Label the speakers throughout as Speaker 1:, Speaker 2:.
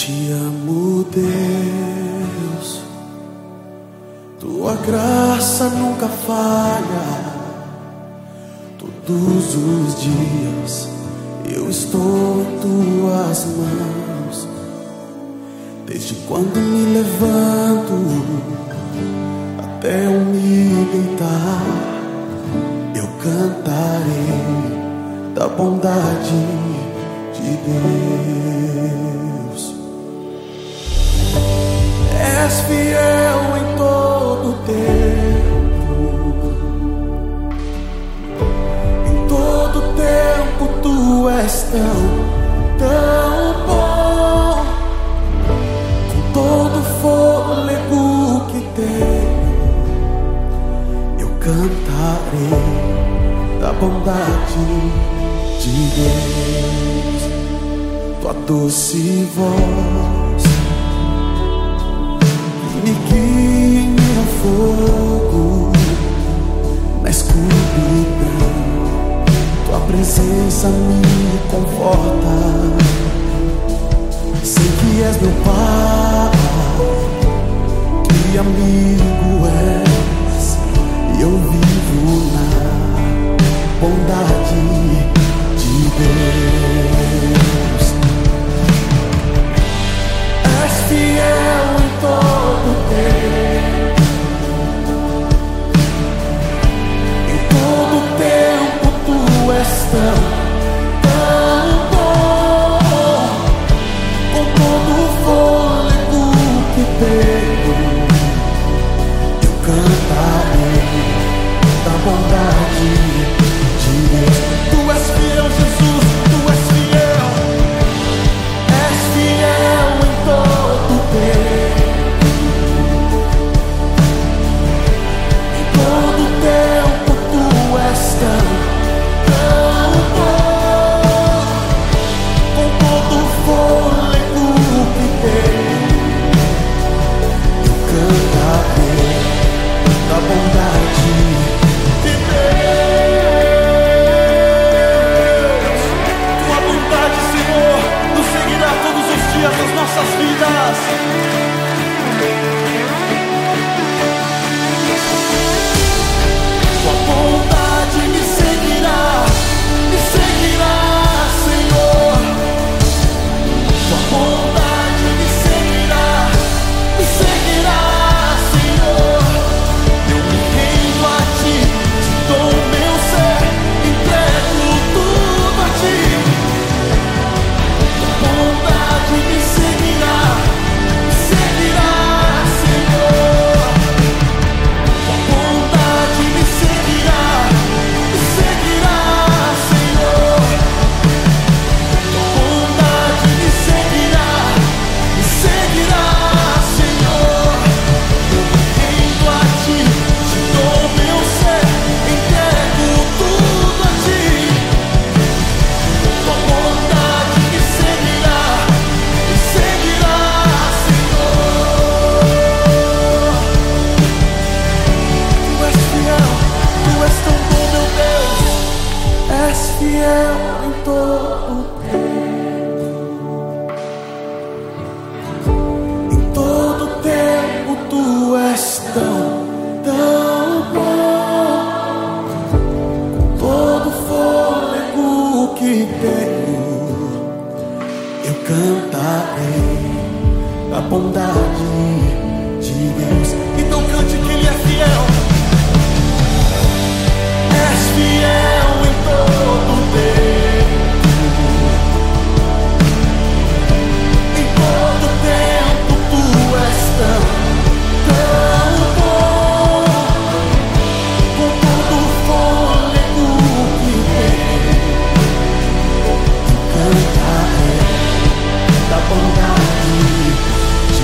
Speaker 1: te amo, Deus. Tua graça nunca falha. Todos os dias eu estou em tuas mãos. Desde quando me levanto até eu me deitar, eu cantarei da bondade de Deus. És fiel em todo tempo. Em todo tempo tu és tão bom. Com todo fôlego que tenho, eu cantarei da bondade de Deus. Tua doce voz me guia em meu fogo, na escuridão. Tua presença me conforta. Sei que és meu Pai, que amigo és, e eu vivo na bondade de Deus. És fiel em todo tempo. Em todo tempo tu és tão bom. Com todo o fôlego que tenho, eu cantarei da bondade de Deus. Tu és fiel, Jesus, tu és fiel. És fiel em todo tempo. Em todo tempo tu és tão bom. Com todo o fôlego que tenho, eu cantarei da bondade de Deus. Tua bondade, Senhor, nos seguirá todos os dias das nossas vidas. Tua bondade me seguirá, Senhor. Tua bondade me seguirá, Senhor. Eu me rendo a ti, te dou o meu ser, entrego tudo a ti. Tua bondade me seguirá, Senhor. Tua bondade me seguirá, Senhor. Tua bondade me seguirá, Senhor. Eu me rendo a ti, te dou o meu ser, entrego tudo a ti. Tua bondade me seguirá, Senhor. Tu és fiel, tu és tão bom, meu Deus. És fiel em todo tempo. Em todo tempo tu és tão bom. Com todo fôlego que tenho, eu cantarei a bondade de Deus. Então cante que Ele é fiel. És fiel em todo tempo. Em todo tempo tu és tão bom. Com todo o fôlego que tenho, eu cantarei da bondade de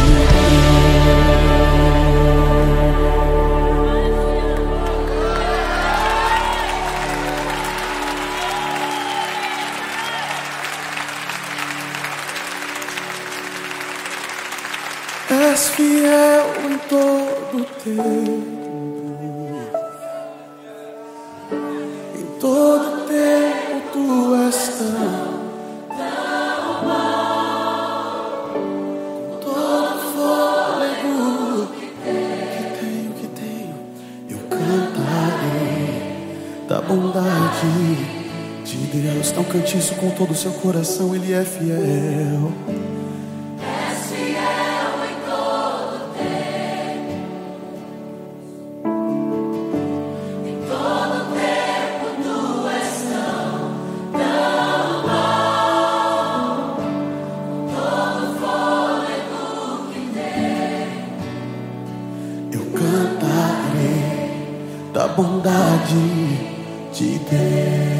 Speaker 1: Deus. És fiel em todo tempo. Em todo tempo tu és tão cante isso com todo o seu coração. Ele é fiel.
Speaker 2: És fiel em todo tempo. Em todo tempo tu és tão bom. Todo fôlego que tem,
Speaker 1: Eu cantarei da bondade de Deus.